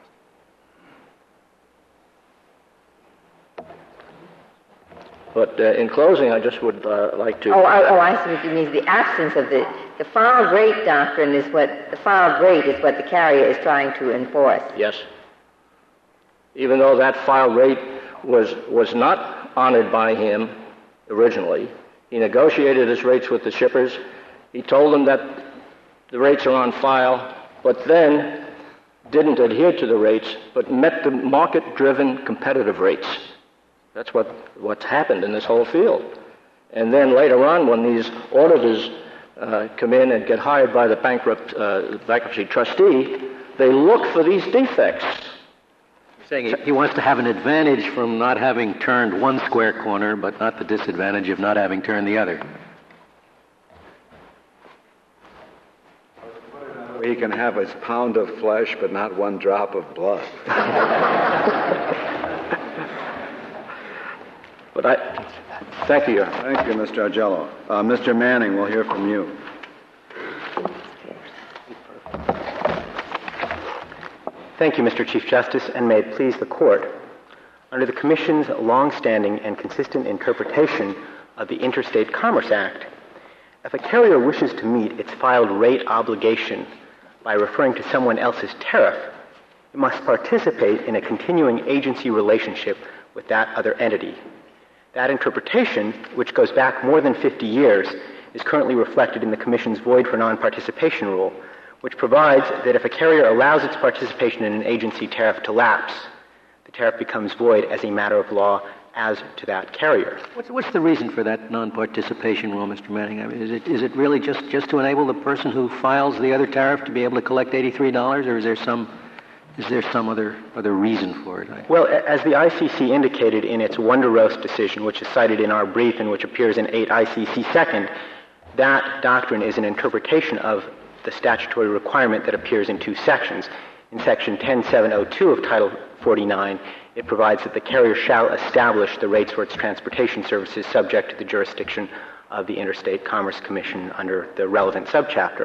But uh, in closing, I just would uh, like to... Oh, I, oh, I see what you mean. The absence of the... The filed rate doctrine is what... The filed rate is what the carrier is trying to enforce. Yes. Even though that filed rate was, was not honored by him originally, he negotiated his rates with the shippers. He told them that the rates are on file, but then didn't adhere to the rates, but met the market-driven competitive rates. That's what, what's happened in this whole field. And then later on, when these auditors uh, come in and get hired by the bankrupt uh, bankruptcy trustee, they look for these defects. You're saying he, he wants to have an advantage from not having turned one square corner, but not the disadvantage of not having turned the other. He can have his pound of flesh, but not one drop of blood. But I, thank you. Thank you, Mister Argello. Uh, Mister Manning, we'll hear from you. Thank you, Mister Chief Justice, and may it please the Court. Under the Commission's long-standing and consistent interpretation of the Interstate Commerce Act, if a carrier wishes to meet its filed rate obligation by referring to someone else's tariff, it must participate in a continuing agency relationship with that other entity. That interpretation, which goes back more than fifty years, is currently reflected in the Commission's void for non-participation rule, which provides that if a carrier allows its participation in an agency tariff to lapse, the tariff becomes void as a matter of law as to that carrier. What's, what's the reason for that non-participation rule, Mister Manning? I mean, is it is it really just, just to enable the person who files the other tariff to be able to collect eighty-three dollars, or is there some is there some other other reason for it? Well, as the I C C indicated in its Wonder Roast decision, which is cited in our brief and which appears in eight I C C second, that doctrine is an interpretation of the statutory requirement that appears in two sections. In Section ten seven oh two of Title forty-nine, it provides that the carrier shall establish the rates for its transportation services subject to the jurisdiction of the Interstate Commerce Commission under the relevant subchapter.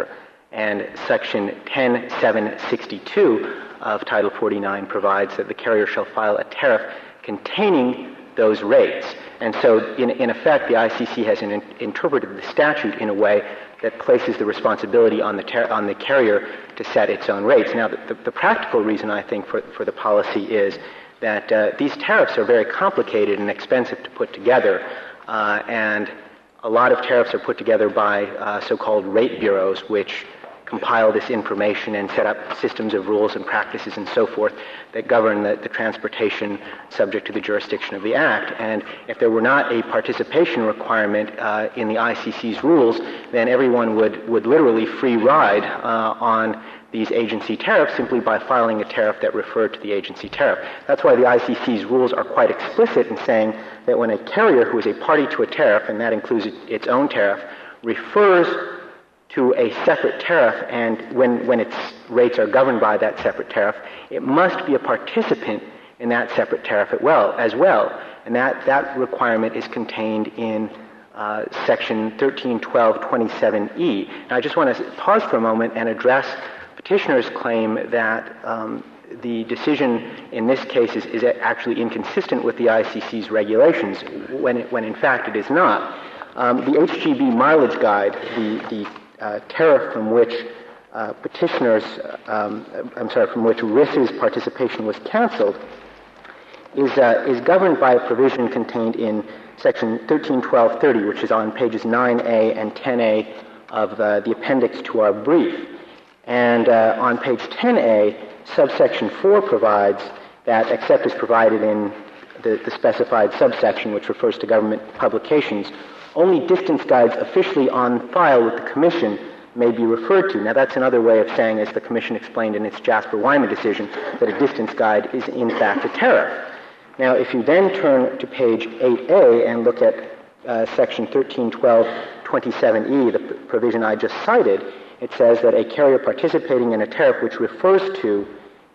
And Section ten seven sixty-two of Title forty-nine provides that the carrier shall file a tariff containing those rates. And so, in, in effect, the I C C has in, interpreted the statute in a way that places the responsibility on the, tar- on the carrier to set its own rates. Now, the, the, the practical reason, I think, for, for the policy is that uh, these tariffs are very complicated and expensive to put together, uh, and a lot of tariffs are put together by uh, so-called rate bureaus, which compile this information and set up systems of rules and practices and so forth that govern the, the transportation subject to the jurisdiction of the Act. And if there were not a participation requirement uh, in the I C C's rules, then everyone would, would literally free ride uh, on these agency tariffs simply by filing a tariff that referred to the agency tariff. That's why the I C C's rules are quite explicit in saying that when a carrier who is a party to a tariff, and that includes its own tariff, refers to a separate tariff, and when, when its rates are governed by that separate tariff, it must be a participant in that separate tariff as well. As well. And that, that requirement is contained in uh, Section thirteen twelve twenty-seven E. Now, I just want to pause for a moment and address petitioner's claim that um, the decision in this case is, is actually inconsistent with the I C C's regulations, when, it, when in fact it is not. Um, the H G B mileage guide, the, the uh, tariff from which uh, petitioners, um, I'm sorry, from which R I S's participation was canceled, is, uh, is governed by a provision contained in Section thirteen twelve thirty, which is on pages nine A and ten A of uh, the appendix to our brief. And uh, on page ten A, subsection four provides that, except as provided in the, the specified subsection, which refers to government publications, only distance guides officially on file with the Commission may be referred to. Now, that's another way of saying, as the Commission explained in its Jasper-Wyman decision, that a distance guide is in fact a tariff. Now, if you then turn to page eight A and look at uh, section thirteen twelve twenty-seven E, the p- provision I just cited, it says that a carrier participating in a tariff which refers to,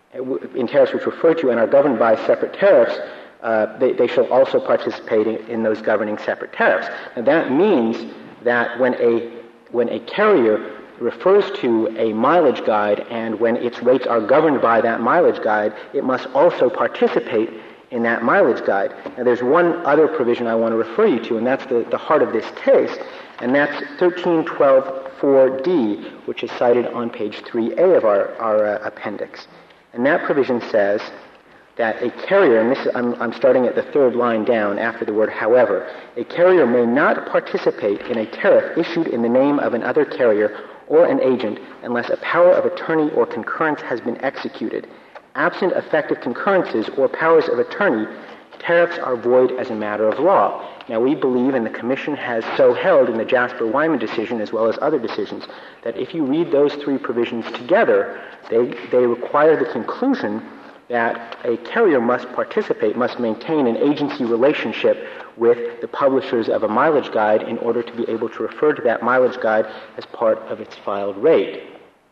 in tariffs which refer to and are governed by separate tariffs, uh, they, they shall also participate in, in those governing separate tariffs. And that means that when a when a carrier refers to a mileage guide and when its rates are governed by that mileage guide, it must also participate in that mileage guide. Now, there's one other provision I want to refer you to, and that's the, the heart of this case, and that's thirteen twelve four D, which is cited on page three A of our, our uh, appendix. And that provision says that a carrier, and this I'm, I'm starting at the third line down after the word however, a carrier may not participate in a tariff issued in the name of another carrier or an agent unless a power of attorney or concurrence has been executed. Absent effective concurrences or powers of attorney, tariffs are void as a matter of law. Now, we believe, and the Commission has so held in the Jasper-Wyman decision as well as other decisions, that if you read those three provisions together, they, they require the conclusion that a carrier must participate, must maintain an agency relationship with the publishers of a mileage guide in order to be able to refer to that mileage guide as part of its filed rate.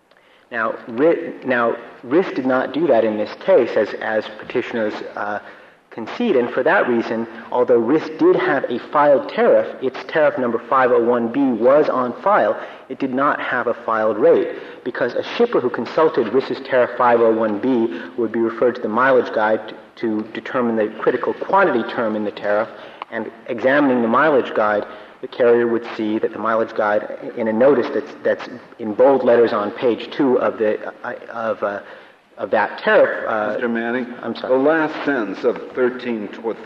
Now, R I, now, R I S did not do that in this case, as, as petitioners uh, concede, and for that reason, although R I S did have a filed tariff, its tariff number five oh one B was on file, it did not have a filed rate, because a shipper who consulted R I S's tariff five oh one B would be referred to the mileage guide to, to determine the critical quantity term in the tariff, and examining the mileage guide, the carrier would see that the mileage guide, in a notice that's, that's in bold letters on page two of the uh, of uh, of that tariff. Uh, Mister Manning, I'm sorry. The last sentence of thirteen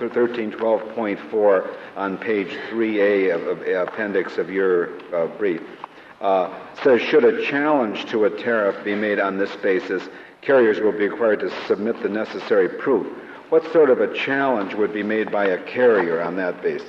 twelve point four on page three A of, of uh, appendix of your uh, brief uh, says, should a challenge to a tariff be made on this basis, carriers will be required to submit the necessary proof. What sort of a challenge would be made by a carrier on that basis?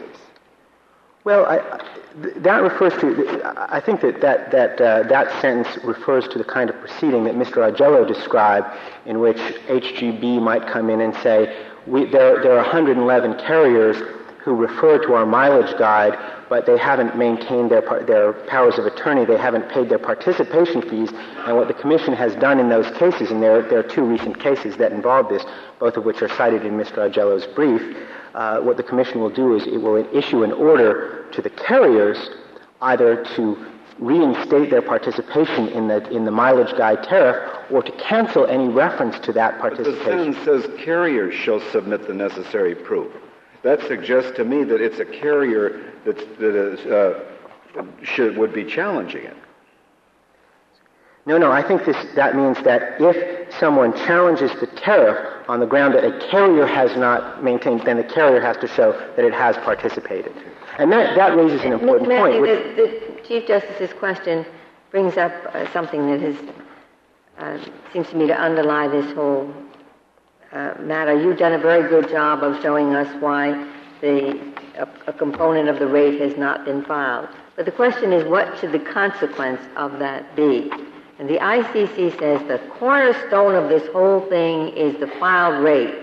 Well, I, th- that refers to, I think that that, that, uh, that sentence refers to the kind of proceeding that Mister Augello described, in which H G B might come in and say, we, there, there are one hundred eleven carriers who refer to our mileage guide, but they haven't maintained their, their powers of attorney, they haven't paid their participation fees, and what the Commission has done in those cases, and there, there are two recent cases that involve this, both of which are cited in Mister Augello's brief, Uh, what the Commission will do is it will issue an order to the carriers either to reinstate their participation in the in the mileage guide tariff or to cancel any reference to that participation. But the sentence says carriers shall submit the necessary proof. That suggests to me that it's a carrier that's, that is, uh, should, would be challenging it. No, no, I think this, that means that if someone challenges the tariff on the ground that a carrier has not maintained, then the carrier has to show that it has participated. And that, that raises an important Matthew, point. Which, the, the Chief Justice's question brings up uh, something that has, uh, seems to me to underlie this whole uh, matter. You've done a very good job of showing us why the, a, a component of the rate has not been filed. But the question is, what should the consequence of that be? And the I C C says the cornerstone of this whole thing is the filed rate.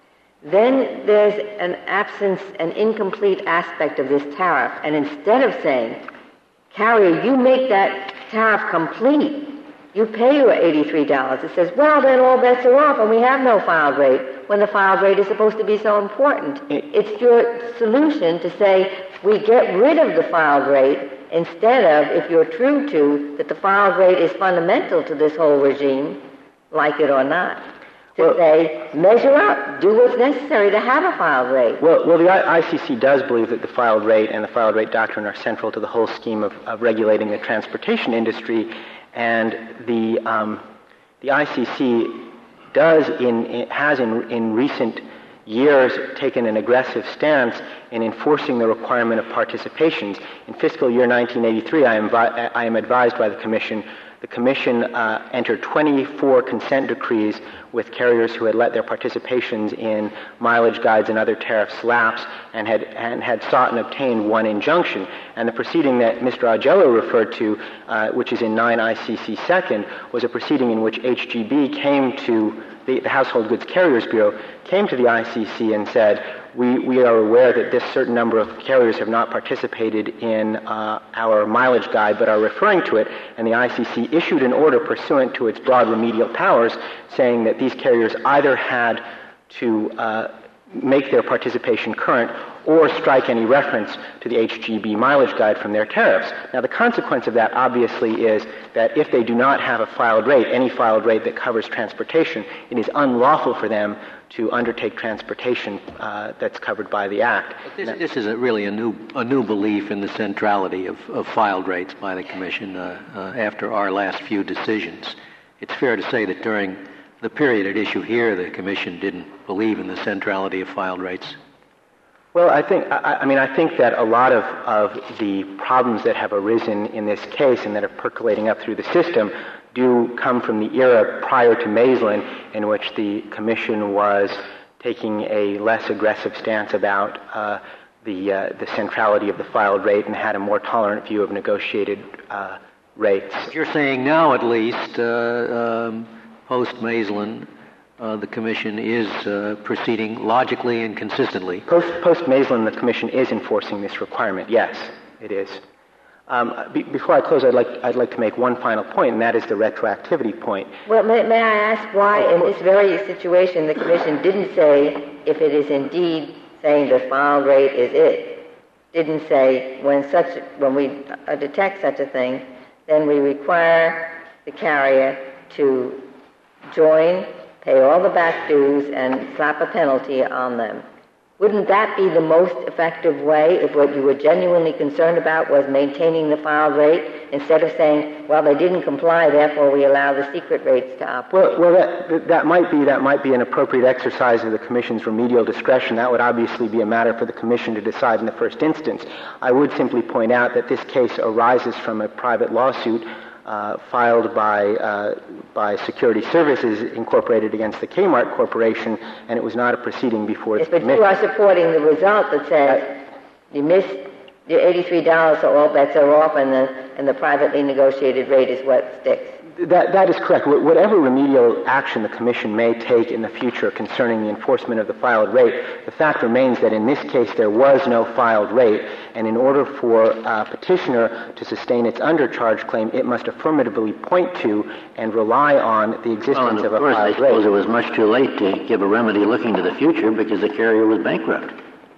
Then there's an absence, an incomplete aspect of this tariff. And instead of saying, carrier, you make that tariff complete, you pay your eighty-three dollars, it says, well, then all bets are off and we have no filed rate, when the filed rate is supposed to be so important. It's your solution to say, we get rid of the filed rate, instead of, if you're true to, that the filed rate is fundamental to this whole regime, like it or not, to well, say, measure up, do what's necessary to have a filed rate. Well, well, the I C C does believe that the filed rate and the filed rate doctrine are central to the whole scheme of, of regulating the transportation industry, and the um, the I C C does in, in has in in recent years taken an aggressive stance in enforcing the requirement of participations. In fiscal year nineteen eighty-three, I am, vi- I am advised by the Commission, the Commission uh, entered twenty-four consent decrees with carriers who had let their participations in mileage guides and other tariffs lapse and had, and had sought and obtained one injunction. And the proceeding that Mister Augello referred to, uh, which is in nine I C C second, was a proceeding in which H G B came to The, the Household Goods Carriers Bureau came to the I C C and said, we, we are aware that this certain number of carriers have not participated in uh, our mileage guide but are referring to it, and the I C C issued an order pursuant to its broad remedial powers saying that these carriers either had to uh, make their participation current or strike any reference to the H G B mileage guide from their tariffs. Now, the consequence of that obviously is that if they do not have a filed rate, any filed rate that covers transportation, it is unlawful for them to undertake transportation uh, that's covered by the Act. But this, this is a really a new a new belief in the centrality of, of filed rates by the Commission uh, uh, after our last few decisions. It's fair to say that during the period at issue here, the Commission didn't believe in the centrality of filed rates. Well, I think, I, I mean, I think that a lot of, of the problems that have arisen in this case and that are percolating up through the system do come from the era prior to Maislin, in which the Commission was taking a less aggressive stance about uh, the uh, the centrality of the filed rate and had a more tolerant view of negotiated uh, rates. If you're saying now, at least, uh, um, post-Maislin, Uh, the Commission is uh, proceeding logically and consistently. Post, post-Maislin, the Commission is enforcing this requirement. Yes, it is. Um, be, before I close, I'd like, I'd like to make one final point, and that is the retroactivity point. Well, may, may I ask why in this very situation the Commission didn't say, if it is indeed saying the filed rate is it, didn't say when such when we uh, detect such a thing, then we require the carrier to join, pay all the back dues, and slap a penalty on them. Wouldn't that be the most effective way if what you were genuinely concerned about was maintaining the filed rate, instead of saying, well, they didn't comply, therefore we allow the secret rates to operate? Well, well that, that might be that might be an appropriate exercise of the Commission's remedial discretion. That would obviously be a matter for the Commission to decide in the first instance. I would simply point out that this case arises from a private lawsuit Uh, filed by uh, by Security Services Incorporated against the Kmart Corporation, and it was not a proceeding before yes, the Commission. But you are supporting the result that says uh, you missed your eighty-three dollars, so all bets are off, and the and the privately negotiated rate is what sticks. That that is correct. Whatever remedial action the Commission may take in the future concerning the enforcement of the filed rate, the fact remains that in this case there was no filed rate, and in order for a petitioner to sustain its undercharge claim, it must affirmatively point to and rely on the existence well, of, of a course, filed I suppose rate. It was much too late to give a remedy looking to the future because the carrier was bankrupt.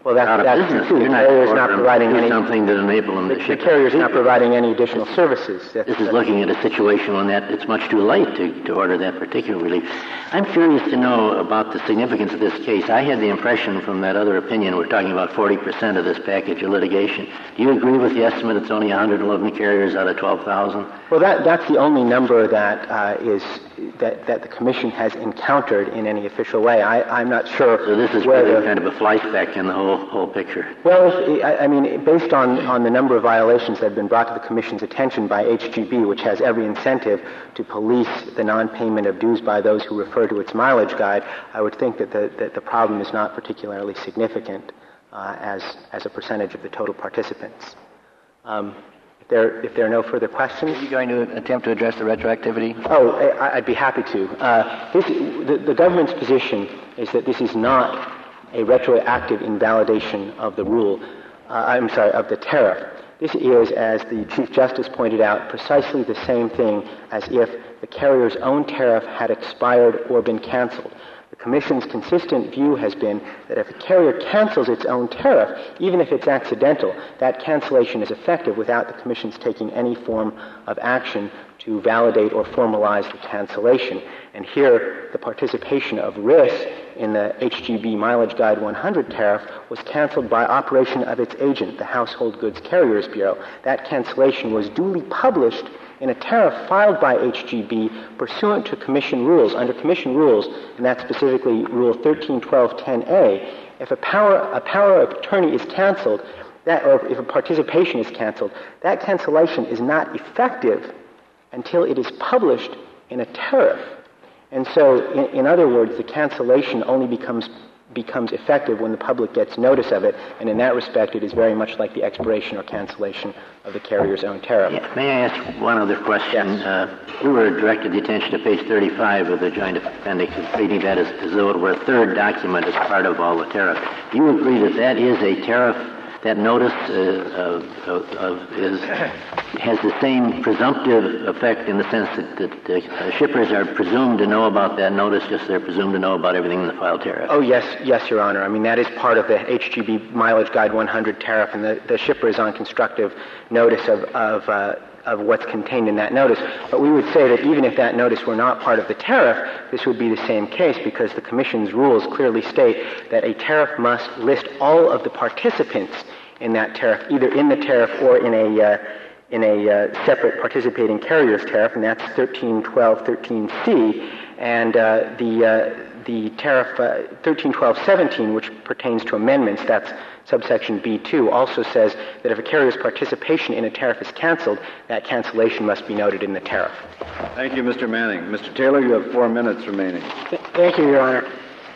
Well, that, out of that's business. true. The You're not carrier's ordering not them to providing do any something to enable them the, to the ship. carrier's not providing any additional services. That's, This is looking at a situation when that it's much too late to, to order that particular relief. I'm curious to know about the significance of this case. I had the impression from that other opinion we're talking about forty percent of this package of litigation. Do you agree with the estimate it's only one hundred eleven carriers out of twelve thousand? Well, that, that's the only number that uh, is that, that the Commission has encountered in any official way. I, I'm not sure. So this is whether, really kind of a fly speck in the whole whole picture. Well, if, I, I mean, based on, on the number of violations that have been brought to the Commission's attention by H G B, which has every incentive to police the non-payment of dues by those who refer to its mileage guide, I would think that the, that the problem is not particularly significant uh, as, as a percentage of the total participants. Um, If there, if there are no further questions. Are you going to attempt to address the retroactivity? Oh, I, I'd be happy to. Uh, this, the, the government's position is that this is not a retroactive invalidation of the rule, uh, I'm sorry, of the tariff. This is, as the Chief Justice pointed out, precisely the same thing as if the carrier's own tariff had expired or been canceled. The Commission's consistent view has been that if a carrier cancels its own tariff, even if it's accidental, that cancellation is effective without the Commission's taking any form of action to validate or formalize the cancellation. And here, the participation of R I S in the H G B Mileage Guide one hundred tariff was canceled by operation of its agent, the Household Goods Carriers Bureau. That cancellation was duly published in a tariff filed by H G B pursuant to Commission rules. Under Commission rules, and that's specifically Rule thirteen twelve ten A, if a power, a power of attorney is canceled, that, or if a participation is canceled, that cancellation is not effective until it is published in a tariff. And so, in, in other words, the cancellation only becomes becomes effective when the public gets notice of it, and in that respect, it is very much like the expiration or cancellation of the carrier's own tariff. Yeah. May I ask one other question? Yes. Uh, we were directed the attention to page thirty-five of the Joint Appendix, reading that as, as though it were a third document as part of all the tariff. Do you agree that that is a tariff, that notice uh, of, of, of is, has the same presumptive effect in the sense that, that uh, shippers are presumed to know about that notice, just they're presumed to know about everything in the filed tariff? Oh, yes, yes, Your Honor. I mean, that is part of the H G B Mileage Guide one hundred tariff, and the, the shipper is on constructive notice of, of, uh, of what's contained in that notice. But we would say that even if that notice were not part of the tariff, this would be the same case because the Commission's rules clearly state that a tariff must list all of the participants in that tariff, either in the tariff or in a uh, in a uh, separate participating carrier's tariff, and that's thirteen twelve thirteen C, and uh, the uh, the tariff uh, thirteen twelve seventeen, which pertains to amendments, that's subsection B two, also says that if a carrier's participation in a tariff is canceled, that cancellation must be noted in the tariff. Thank you, Mister Manning. Mister Taylor, you have four minutes remaining. Th- thank you, Your Honor.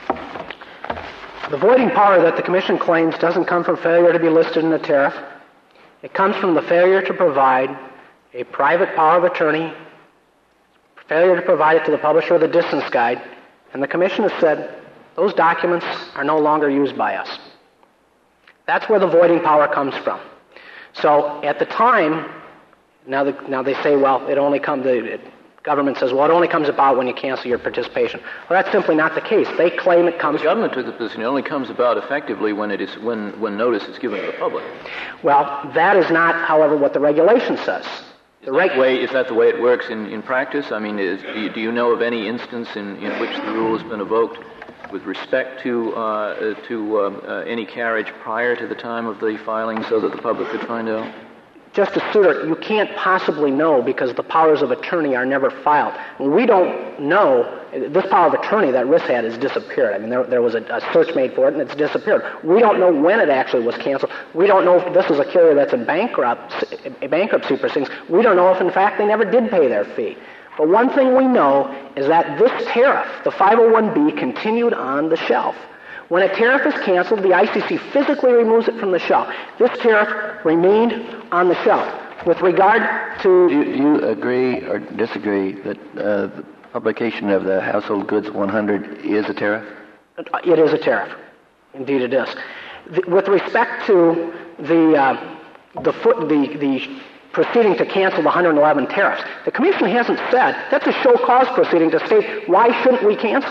The voiding power that the Commission claims doesn't come from failure to be listed in the tariff. It comes from the failure to provide a private power of attorney, failure to provide it to the publisher of the distance guide, and the Commission has said those documents are no longer used by us. That's where the voiding power comes from. So at the time, now, the, now they say, well, it only comes, the government says, well, it only comes about when you cancel your participation. Well, that's simply not the case. They claim it comes... The government took the position it only comes about effectively when it is when, when notice is given to the public. Well, that is not, however, what the regulation says. The Is that, the way, is that the way it works in, in practice? I mean, is, do, you, do you know of any instance in, in which the rule has been evoked with respect to uh, to um, uh, any carriage prior to the time of the filing so that the public could find out? Justice Souter, you can't possibly know because the powers of attorney are never filed. We don't know. This power of attorney that R I S had has disappeared. I mean, there, there was a, a search made for it, and it's disappeared. We don't know when it actually was canceled. We don't know if this is a carrier that's in bankruptcy, a bankruptcy proceedings. We don't know if, in fact, they never did pay their fee. But one thing we know is that this tariff, the five oh one B, continued on the shelf. When a tariff is canceled, the I C C physically removes it from the shelf. This tariff remained on the shelf. With regard to... Do you, do you agree or disagree that uh, the publication of the Household Goods one hundred is a tariff? It is a tariff. Indeed it is. The, with respect to the, uh, the, foot, the, the proceeding to cancel the one hundred eleven tariffs, the Commission hasn't said, that's a show cause proceeding to state why shouldn't we cancel them.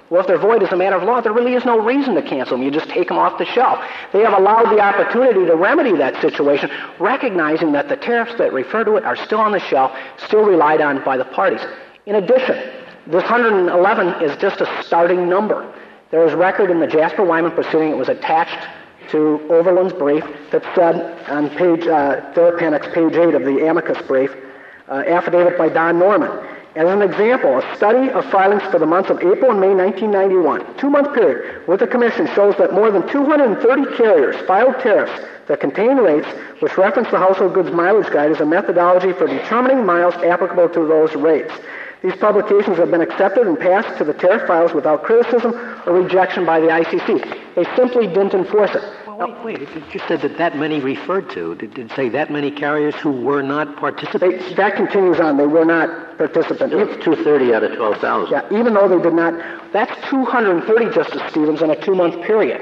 Well, if they're void as a matter of law, there really is no reason to cancel them. You just take them off the shelf. They have allowed the opportunity to remedy that situation, recognizing that the tariffs that refer to it are still on the shelf, still relied on by the parties. In addition, this one hundred eleven is just a starting number. There is record in the Jasper Wyman proceeding. It was attached to Overland's brief that said on page, uh, their appendix, page eight of the amicus brief, uh, affidavit by Don Norman. As an example, a study of filings for the months of April and May nineteen ninety-one, two-month period, with the Commission shows that more than two hundred thirty carriers filed tariffs that contain rates which reference the Household Goods Mileage Guide as a methodology for determining miles applicable to those rates. These publications have been accepted and passed to the tariff files without criticism or rejection by the I C C. They simply didn't enforce it. Well, wait, wait. It just said that that many referred to. Did it say that many carriers who were not participants? They, that continues on. They were not participants. It's two hundred thirty out of twelve thousand. Yeah, even though they did not. That's two hundred thirty, Justice Stevens, in a two-month period.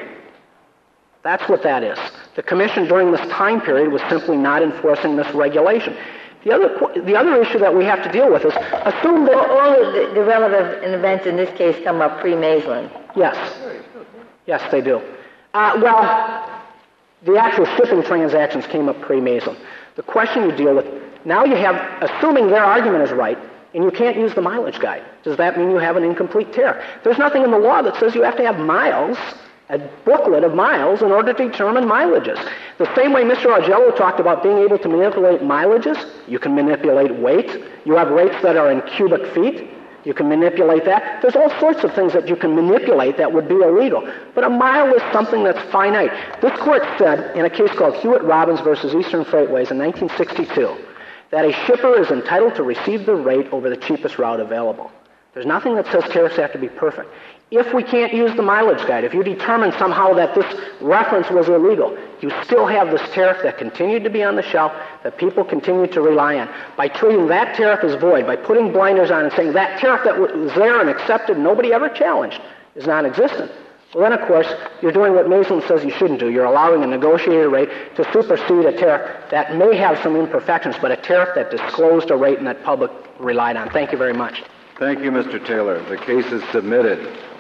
That's what that is. The Commission during this time period was simply not enforcing this regulation. The other, the other issue that we have to deal with is assume that... All, all of the, the relevant events in this case come up pre-Maitland. Yes. Yes, they do. Uh, well, the actual shipping transactions came up pre-Maitland. The question you deal with, now you have, assuming their argument is right, and you can't use the mileage guide. Does that mean you have an incomplete tariff? There's nothing in the law that says you have to have miles, a booklet of miles, in order to determine mileages. The same way Mister Augello talked about being able to manipulate mileages, you can manipulate weight. You have rates that are in cubic feet. You can manipulate that. There's all sorts of things that you can manipulate that would be illegal. But a mile is something that's finite. This court said in a case called Hewitt-Robbins versus Eastern Freightways in nineteen sixty-two that a shipper is entitled to receive the rate over the cheapest route available. There's nothing that says tariffs have to be perfect. If we can't use the mileage guide, if you determine somehow that this reference was illegal, you still have this tariff that continued to be on the shelf, that people continue to rely on. By treating that tariff as void, by putting blinders on and saying that tariff that was there and accepted, nobody ever challenged, is non-existent. Well, then, of course, you're doing what Maitland says you shouldn't do. You're allowing a negotiated rate to supersede a tariff that may have some imperfections, but a tariff that disclosed a rate and that public relied on. Thank you very much. Thank you, Mister Taylor. The case is submitted.